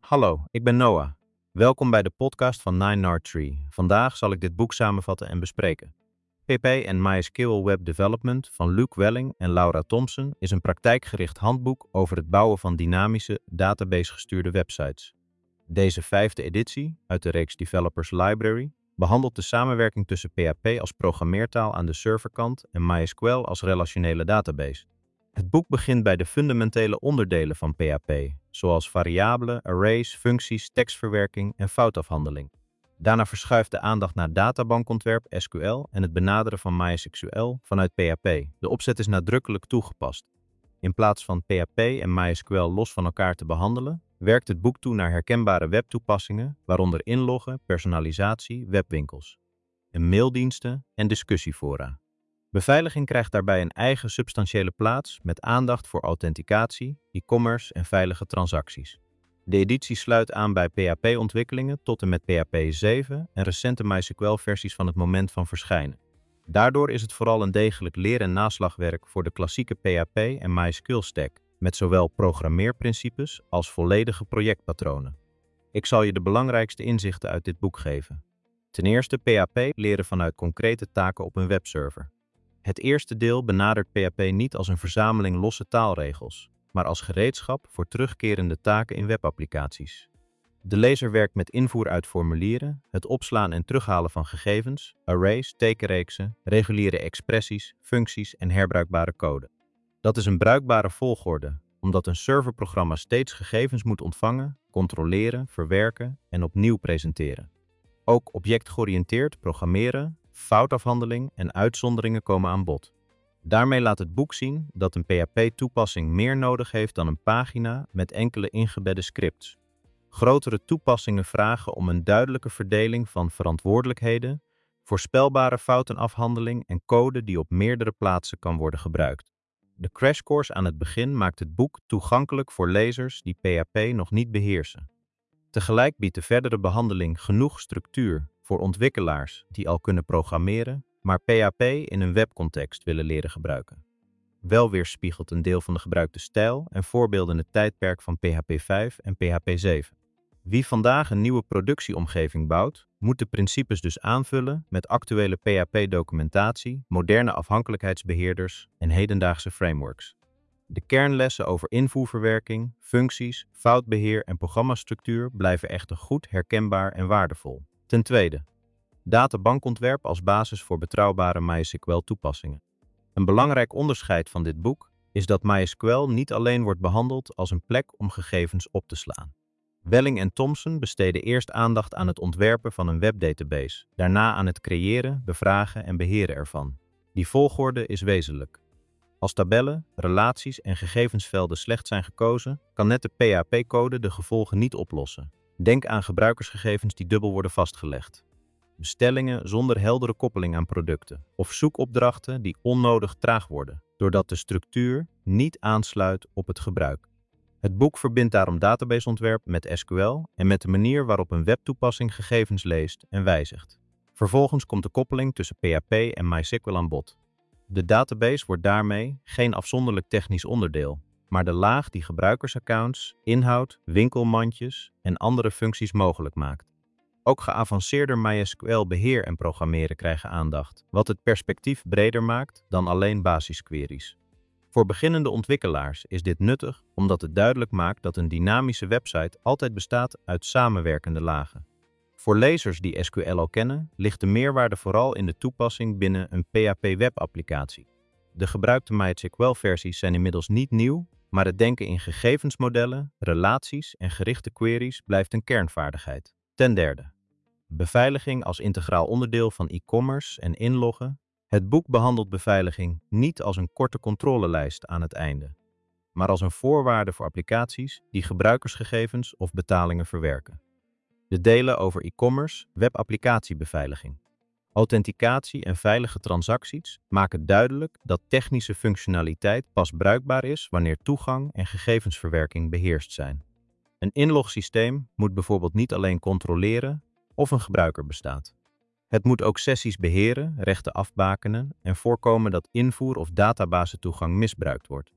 Hallo, ik ben Noah. Welkom bij de podcast van 9R3. Vandaag zal ik dit boek samenvatten en bespreken. PP en MySQL Web Development van Luke Welling en Laura Thompson is een praktijkgericht handboek over het bouwen van dynamische, database-gestuurde websites. Deze vijfde editie, uit de reeks Developers Library, behandelt de samenwerking tussen PHP als programmeertaal aan de serverkant en MySQL als relationele database. Het boek begint bij de fundamentele onderdelen van PHP, zoals variabelen, arrays, functies, tekstverwerking en foutafhandeling. Daarna verschuift de aandacht naar databankontwerp SQL en het benaderen van MySQL vanuit PHP. De opzet is nadrukkelijk toegepast. In plaats van PHP en MySQL los van elkaar te behandelen, werkt het boek toe naar herkenbare webtoepassingen, waaronder inloggen, personalisatie, webwinkels, en maildiensten en discussiefora. Beveiliging krijgt daarbij een eigen substantiële plaats met aandacht voor authenticatie, e-commerce en veilige transacties. De editie sluit aan bij PHP-ontwikkelingen tot en met PHP 7 en recente MySQL-versies van het moment van verschijnen. Daardoor is het vooral een degelijk leer- en naslagwerk voor de klassieke PHP en MySQL-stack, met zowel programmeerprincipes als volledige projectpatronen. Ik zal je de belangrijkste inzichten uit dit boek geven. Ten eerste PHP leren vanuit concrete taken op een webserver. Het eerste deel benadert PHP niet als een verzameling losse taalregels, maar als gereedschap voor terugkerende taken in webapplicaties. De lezer werkt met invoer uit formulieren, het opslaan en terughalen van gegevens, arrays, tekenreeksen, reguliere expressies, functies en herbruikbare code. Dat is een bruikbare volgorde, omdat een serverprogramma steeds gegevens moet ontvangen, controleren, verwerken en opnieuw presenteren. Ook objectgeoriënteerd programmeren, foutafhandeling en uitzonderingen komen aan bod. Daarmee laat het boek zien dat een PHP-toepassing meer nodig heeft dan een pagina met enkele ingebedde scripts. Grotere toepassingen vragen om een duidelijke verdeling van verantwoordelijkheden, voorspelbare foutenafhandeling en code die op meerdere plaatsen kan worden gebruikt. De crashcourse aan het begin maakt het boek toegankelijk voor lezers die PHP nog niet beheersen. Tegelijk biedt de verdere behandeling genoeg structuur voor ontwikkelaars die al kunnen programmeren, maar PHP in een webcontext willen leren gebruiken. Wel weerspiegelt een deel van de gebruikte stijl en voorbeelden het tijdperk van PHP 5 en PHP 7. Wie vandaag een nieuwe productieomgeving bouwt, moet de principes dus aanvullen met actuele PHP-documentatie, moderne afhankelijkheidsbeheerders en hedendaagse frameworks. De kernlessen over invoerverwerking, functies, foutbeheer en programmastructuur blijven echter goed herkenbaar en waardevol. Ten tweede, databankontwerp als basis voor betrouwbare MySQL-toepassingen. Een belangrijk onderscheid van dit boek is dat MySQL niet alleen wordt behandeld als een plek om gegevens op te slaan. Welling en Thompson besteden eerst aandacht aan het ontwerpen van een webdatabase, daarna aan het creëren, bevragen en beheren ervan. Die volgorde is wezenlijk. Als tabellen, relaties en gegevensvelden slecht zijn gekozen, kan net de PHP-code de gevolgen niet oplossen. Denk aan gebruikersgegevens die dubbel worden vastgelegd, bestellingen zonder heldere koppeling aan producten of zoekopdrachten die onnodig traag worden, doordat de structuur niet aansluit op het gebruik. Het boek verbindt daarom databaseontwerp met SQL en met de manier waarop een webtoepassing gegevens leest en wijzigt. Vervolgens komt de koppeling tussen PHP en MySQL aan bod. De database wordt daarmee geen afzonderlijk technisch onderdeel, maar de laag die gebruikersaccounts, inhoud, winkelmandjes en andere functies mogelijk maakt. Ook geavanceerder MySQL-beheer en programmeren krijgen aandacht, wat het perspectief breder maakt dan alleen basisqueries. Voor beginnende ontwikkelaars is dit nuttig omdat het duidelijk maakt dat een dynamische website altijd bestaat uit samenwerkende lagen. Voor lezers die SQL al kennen, ligt de meerwaarde vooral in de toepassing binnen een PHP-webapplicatie. De gebruikte MySQL-versies zijn inmiddels niet nieuw, maar het denken in gegevensmodellen, relaties en gerichte queries blijft een kernvaardigheid. Ten derde, beveiliging als integraal onderdeel van e-commerce en inloggen. Het boek behandelt beveiliging niet als een korte controlelijst aan het einde, maar als een voorwaarde voor applicaties die gebruikersgegevens of betalingen verwerken. De delen over e-commerce, webapplicatiebeveiliging, authenticatie en veilige transacties maken duidelijk dat technische functionaliteit pas bruikbaar is wanneer toegang en gegevensverwerking beheerst zijn. Een inlogsysteem moet bijvoorbeeld niet alleen controleren of een gebruiker bestaat. Het moet ook sessies beheren, rechten afbakenen en voorkomen dat invoer- of databasetoegang misbruikt wordt.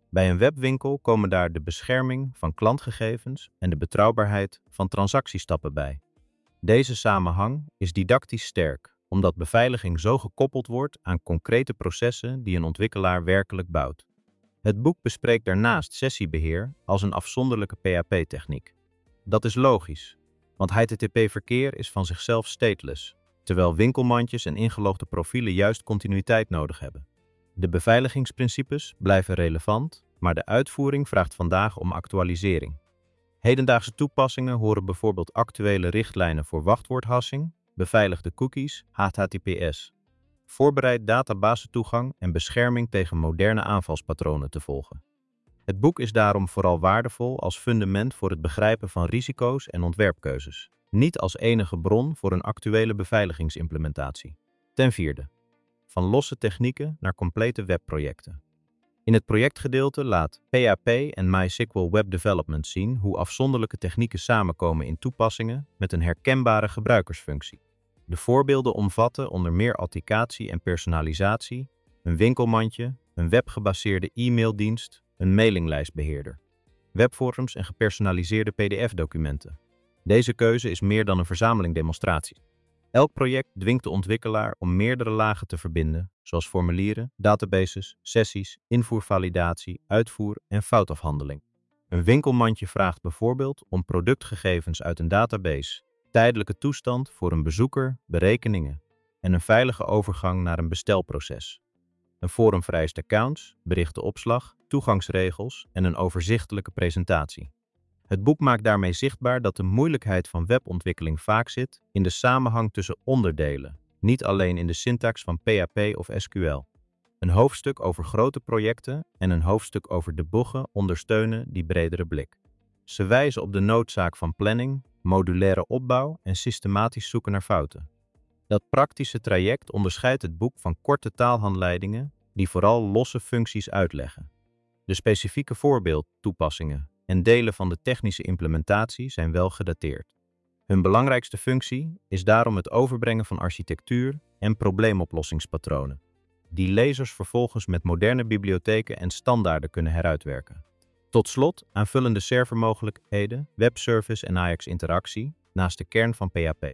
Bij een webwinkel komen daar de bescherming van klantgegevens en de betrouwbaarheid van transactiestappen bij. Deze samenhang is didactisch sterk, omdat beveiliging zo gekoppeld wordt aan concrete processen die een ontwikkelaar werkelijk bouwt. Het boek bespreekt daarnaast sessiebeheer als een afzonderlijke PHP-techniek. Dat is logisch, want HTTP-verkeer is van zichzelf stateless, terwijl winkelmandjes en ingelogde profielen juist continuïteit nodig hebben. De beveiligingsprincipes blijven relevant, maar de uitvoering vraagt vandaag om actualisering. Hedendaagse toepassingen horen bijvoorbeeld actuele richtlijnen voor wachtwoordhassing, beveiligde cookies, HTTPS, voorbereid databasetoegang en bescherming tegen moderne aanvalspatronen te volgen. Het boek is daarom vooral waardevol als fundament voor het begrijpen van risico's en ontwerpkeuzes, niet als enige bron voor een actuele beveiligingsimplementatie. Ten vierde, van losse technieken naar complete webprojecten. In het projectgedeelte laat PHP en MySQL Web Development zien hoe afzonderlijke technieken samenkomen in toepassingen met een herkenbare gebruikersfunctie. De voorbeelden omvatten onder meer authenticatie en personalisatie, een winkelmandje, een webgebaseerde e-maildienst, een mailinglijstbeheerder, webforums en gepersonaliseerde PDF-documenten. Deze keuze is meer dan een verzameling demonstraties. Elk project dwingt de ontwikkelaar om meerdere lagen te verbinden, zoals formulieren, databases, sessies, invoervalidatie, uitvoer en foutafhandeling. Een winkelmandje vraagt bijvoorbeeld om productgegevens uit een database, tijdelijke toestand voor een bezoeker, berekeningen en een veilige overgang naar een bestelproces. Een forum vereist accounts, berichtenopslag, toegangsregels en een overzichtelijke presentatie. Het boek maakt daarmee zichtbaar dat de moeilijkheid van webontwikkeling vaak zit in de samenhang tussen onderdelen, niet alleen in de syntax van PHP of SQL. Een hoofdstuk over grote projecten en een hoofdstuk over debuggen ondersteunen die bredere blik. Ze wijzen op de noodzaak van planning, modulaire opbouw en systematisch zoeken naar fouten. Dat praktische traject onderscheidt het boek van korte taalhandleidingen die vooral losse functies uitleggen. De specifieke voorbeeldtoepassingen en delen van de technische implementatie zijn wel gedateerd. Hun belangrijkste functie is daarom het overbrengen van architectuur en probleemoplossingspatronen, die lezers vervolgens met moderne bibliotheken en standaarden kunnen heruitwerken. Tot slot aanvullende servermogelijkheden, webservice en Ajax-interactie naast de kern van PHP.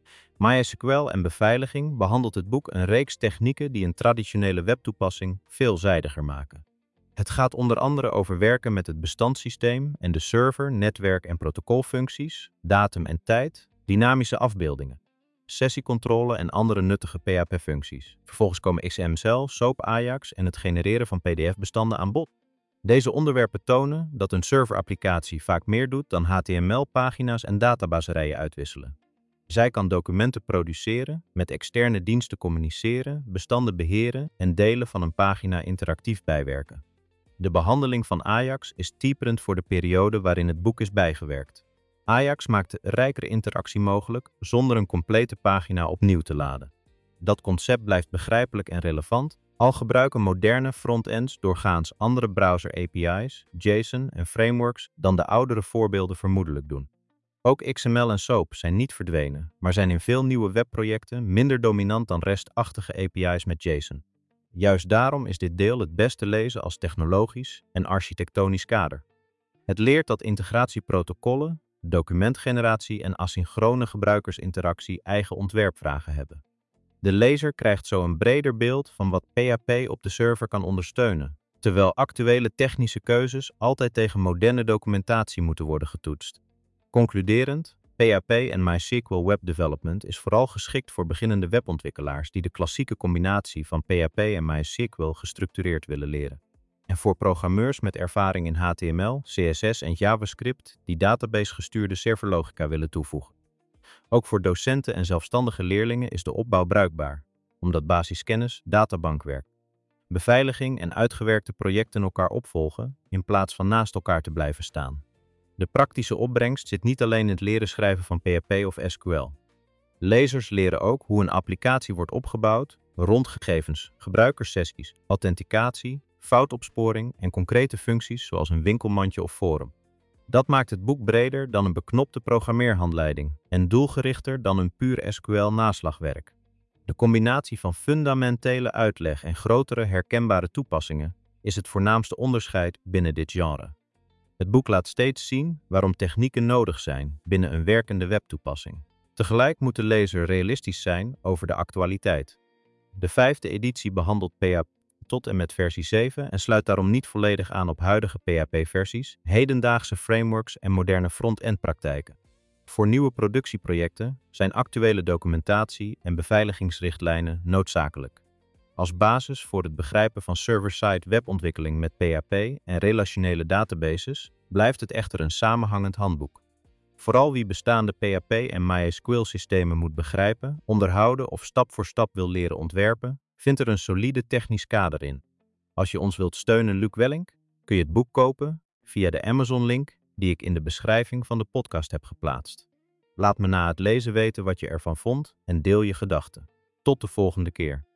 MySQL en beveiliging behandelt het boek een reeks technieken die een traditionele webtoepassing veelzijdiger maken. Het gaat onder andere over werken met het bestandssysteem en de server, netwerk en protocolfuncties, datum en tijd, dynamische afbeeldingen, sessiecontrole en andere nuttige PHP-functies. Vervolgens komen XML, SOAP, Ajax en het genereren van PDF-bestanden aan bod. Deze onderwerpen tonen dat een serverapplicatie vaak meer doet dan HTML-pagina's en databaserijen uitwisselen. Zij kan documenten produceren, met externe diensten communiceren, bestanden beheren en delen van een pagina interactief bijwerken. De behandeling van Ajax is typerend voor de periode waarin het boek is bijgewerkt. Ajax maakt rijkere interactie mogelijk zonder een complete pagina opnieuw te laden. Dat concept blijft begrijpelijk en relevant, al gebruiken moderne frontends doorgaans andere browser-API's, JSON en frameworks dan de oudere voorbeelden vermoedelijk doen. Ook XML en SOAP zijn niet verdwenen, maar zijn in veel nieuwe webprojecten minder dominant dan REST-achtige API's met JSON. Juist daarom is dit deel het beste lezen als technologisch en architectonisch kader. Het leert dat integratieprotocollen, documentgeneratie en asynchrone gebruikersinteractie eigen ontwerpvragen hebben. De lezer krijgt zo een breder beeld van wat PHP op de server kan ondersteunen, terwijl actuele technische keuzes altijd tegen moderne documentatie moeten worden getoetst. Concluderend, PHP en MySQL Web Development is vooral geschikt voor beginnende webontwikkelaars die de klassieke combinatie van PHP en MySQL gestructureerd willen leren. En voor programmeurs met ervaring in HTML, CSS en JavaScript die database-gestuurde serverlogica willen toevoegen. Ook voor docenten en zelfstandige leerlingen is de opbouw bruikbaar, omdat basiskennis databankwerk, beveiliging en uitgewerkte projecten elkaar opvolgen in plaats van naast elkaar te blijven staan. De praktische opbrengst zit niet alleen in het leren schrijven van PHP of SQL. Lezers leren ook hoe een applicatie wordt opgebouwd rond gegevens, gebruikerssessies, authenticatie, foutopsporing en concrete functies zoals een winkelmandje of forum. Dat maakt het boek breder dan een beknopte programmeerhandleiding en doelgerichter dan een puur SQL-naslagwerk. De combinatie van fundamentele uitleg en grotere herkenbare toepassingen is het voornaamste onderscheid binnen dit genre. Het boek laat steeds zien waarom technieken nodig zijn binnen een werkende webtoepassing. Tegelijk moet de lezer realistisch zijn over de actualiteit. De 5e editie behandelt PHP tot en met versie 7 en sluit daarom niet volledig aan op huidige PHP-versies, hedendaagse frameworks en moderne front-end praktijken. Voor nieuwe productieprojecten zijn actuele documentatie en beveiligingsrichtlijnen noodzakelijk. Als basis voor het begrijpen van server-side webontwikkeling met PHP en relationele databases blijft het echter een samenhangend handboek. Vooral wie bestaande PHP en MySQL-systemen moet begrijpen, onderhouden of stap voor stap wil leren ontwerpen, vindt er een solide technisch kader in. Als je ons wilt steunen, Luc Wellink, kun je het boek kopen via de Amazon-link die ik in de beschrijving van de podcast heb geplaatst. Laat me na het lezen weten wat je ervan vond en deel je gedachten. Tot de volgende keer.